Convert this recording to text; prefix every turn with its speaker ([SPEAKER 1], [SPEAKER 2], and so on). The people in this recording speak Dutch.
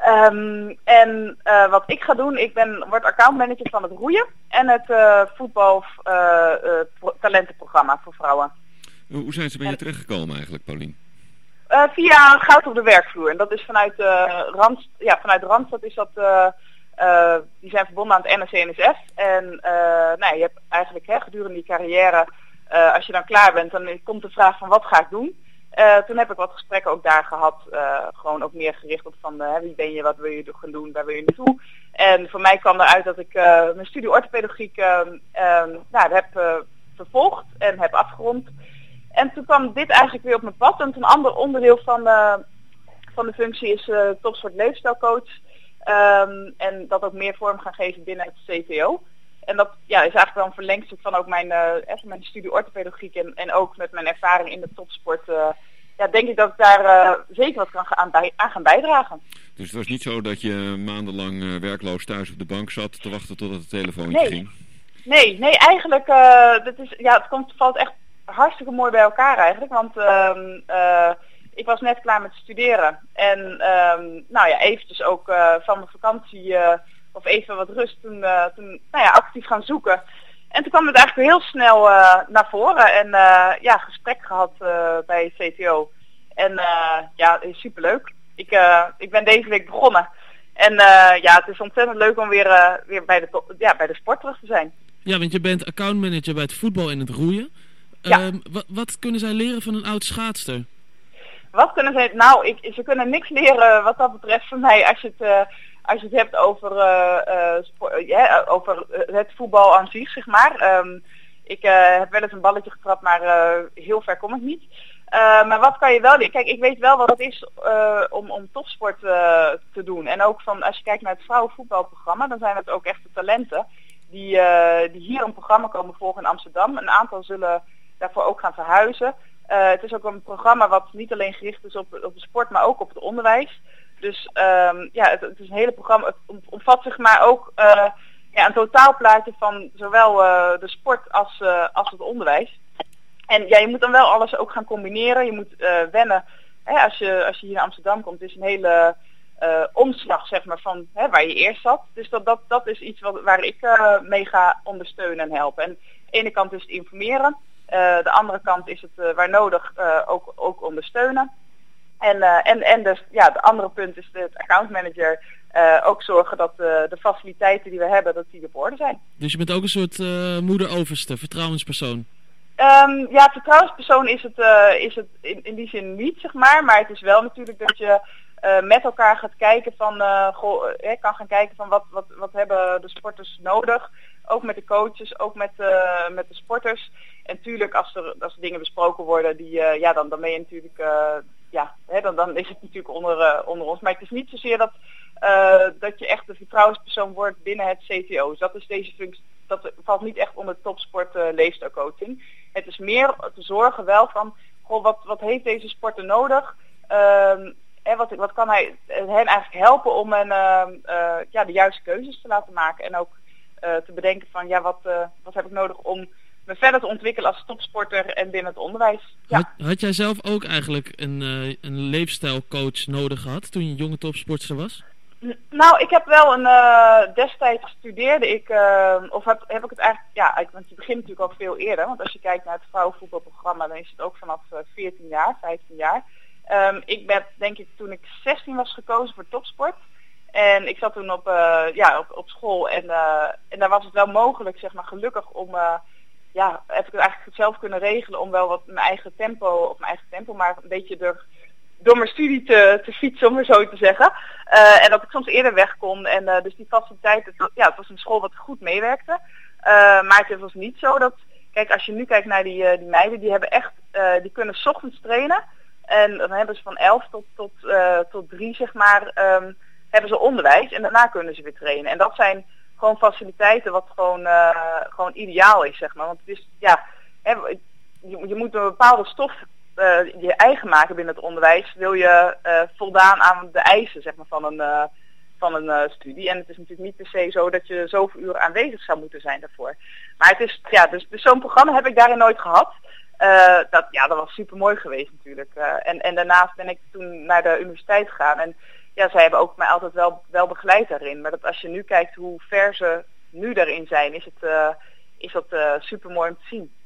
[SPEAKER 1] Wat ik ga doen, word accountmanager van het roeien en het voetbal talentenprogramma voor vrouwen.
[SPEAKER 2] Hoe zijn ze bij je terechtgekomen eigenlijk, Paulien?
[SPEAKER 1] Via Goud op de werkvloer. En dat is vanuit Randstad is dat, die zijn verbonden aan het NRC-NSF. En je hebt eigenlijk gedurende die carrière, als je dan klaar bent, dan komt de vraag van wat ga ik doen? Toen heb ik wat gesprekken ook daar gehad, gewoon ook meer gericht op van wie ben je, wat wil je gaan doen, waar wil je naartoe. En voor mij kwam eruit dat ik mijn studie orthopedagogiek heb vervolgd en heb afgerond. En toen kwam dit eigenlijk weer op mijn pad. En een ander onderdeel van de functie is topsport leefstijlcoach. En dat ook meer vorm gaan geven binnen het CTO. En dat is eigenlijk wel een verlengstuk van ook mijn studie orthopedagogiek en ook met mijn ervaring in de topsport. Denk ik dat ik daar zeker wat aan gaan bijdragen.
[SPEAKER 2] Dus het was niet zo dat je maandenlang werkloos thuis op de bank zat te wachten totdat het telefoontje ging? Nee, eigenlijk, het valt echt hartstikke mooi bij elkaar eigenlijk. Want ik was net klaar met studeren. En eventjes ook van mijn vakantie of even wat rust toen actief gaan zoeken. En toen kwam het eigenlijk heel snel naar voren en gesprek gehad bij CTO. En superleuk. Ik ben deze week begonnen. En het is ontzettend leuk om weer bij de sport terug te zijn.
[SPEAKER 3] Ja, want je bent accountmanager bij het voetbal en het roeien.
[SPEAKER 1] Ja.
[SPEAKER 3] Wat kunnen zij leren van een oud schaatster?
[SPEAKER 1] Wat kunnen zij? Nou, ze kunnen niks leren wat dat betreft van mij als je het hebt over het voetbal aan zich, zeg maar. Ik heb wel eens een balletje getrapt, maar heel ver kom ik niet. Maar wat kan je wel leren? Kijk, ik weet wel wat het is om topsport te doen. En ook als je kijkt naar het vrouwenvoetbalprogramma, dan zijn het ook echte talenten die hier een programma komen volgen in Amsterdam. Een aantal zullen daarvoor ook gaan verhuizen. Het is ook een programma wat niet alleen gericht is op de sport, maar ook op het onderwijs. Dus het is een hele programma. Het omvat zeg maar ook een totaalplaatje van zowel de sport als het onderwijs. En je moet dan wel alles ook gaan combineren. Je moet wennen. Als je hier naar Amsterdam komt, is een hele omslag zeg maar van waar je eerst zat. Dus dat is iets waar ik mee ga ondersteunen en helpen. En aan de ene kant is het informeren. De andere kant is het waar nodig ook ondersteunen. En dus de andere punt is het accountmanager ook zorgen dat de faciliteiten die we hebben, dat die op orde zijn.
[SPEAKER 3] Dus je bent ook een soort moeder-overste, vertrouwenspersoon?
[SPEAKER 1] Vertrouwenspersoon is het in die zin niet, zeg maar. Maar het is wel natuurlijk dat je met elkaar gaat kijken van, kan gaan kijken van wat hebben de sporters nodig. Ook met de coaches, ook met de sporters. En natuurlijk als er dingen besproken worden, dan ben je natuurlijk, dan is het natuurlijk onder ons. Maar het is niet zozeer dat je echt de vertrouwenspersoon wordt binnen het CTO. Dus dat is deze functie, dat valt niet echt onder topsport leefstijlcoaching. Het is meer te zorgen wel van, wat heeft deze sporter nodig? Wat kan hen eigenlijk helpen om de juiste keuzes te laten maken en ook te bedenken van wat heb ik nodig om me verder te ontwikkelen als topsporter en binnen het onderwijs. Ja.
[SPEAKER 3] Had jij zelf ook eigenlijk een leefstijlcoach nodig gehad toen je jonge topsporter was?
[SPEAKER 1] Nou, ik heb wel destijds studeerde ik, heb ik het eigenlijk, want je begint natuurlijk al veel eerder, want als je kijkt naar het vrouwenvoetbalprogramma, dan is het ook vanaf 14 jaar, 15 jaar. Ik ben denk ik toen ik 16 was gekozen voor topsport. En ik zat toen op school en daar was het wel mogelijk, zeg maar, gelukkig om, heb ik het eigenlijk zelf kunnen regelen om wel wat mijn eigen tempo, maar een beetje door mijn studie te fietsen, om maar zo te zeggen. En dat ik soms eerder weg kon. En dus die faciliteit, het was een school wat goed meewerkte. Maar het was niet zo dat, kijk, als je nu kijkt naar die meiden, die hebben echt, die kunnen 's ochtends trainen. En dan hebben ze van 11 tot 3, zeg maar, hebben ze onderwijs. En daarna kunnen ze weer trainen. En dat zijn gewoon faciliteiten wat gewoon ideaal is, zeg maar. Want het is, je moet een bepaalde stof je eigen maken binnen het onderwijs. Wil je voldaan aan de eisen, zeg maar, van een studie. En het is natuurlijk niet per se zo dat je zoveel uren aanwezig zou moeten zijn daarvoor. Maar het is, dus zo'n programma heb ik daarin nooit gehad. Dat was super mooi geweest natuurlijk. En daarnaast ben ik toen naar de universiteit gegaan. En ja, zij hebben ook mij altijd wel begeleid daarin. Maar dat als je nu kijkt hoe ver ze nu daarin zijn, is dat super mooi om te zien.